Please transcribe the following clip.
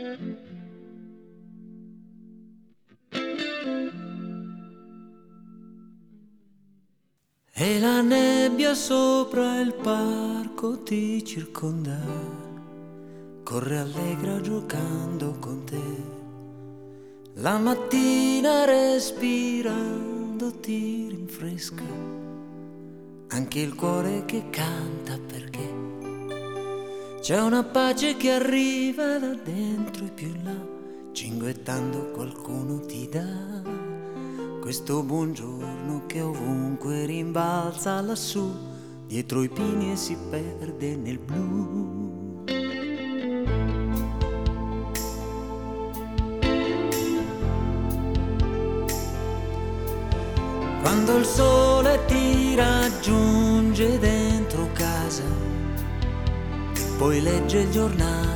E la nebbia sopra il parco ti circonda, corre allegra giocando con te. La mattina respirando ti rinfresca, anche il cuore che canta perché c'è una pace che arriva da dentro e più in là, cinguettando qualcuno ti dà questo buongiorno che ovunque rimbalza lassù, dietro i pini e si perde nel blu. Quando il sole ti raggiunge dentro casa, poi legge il giornale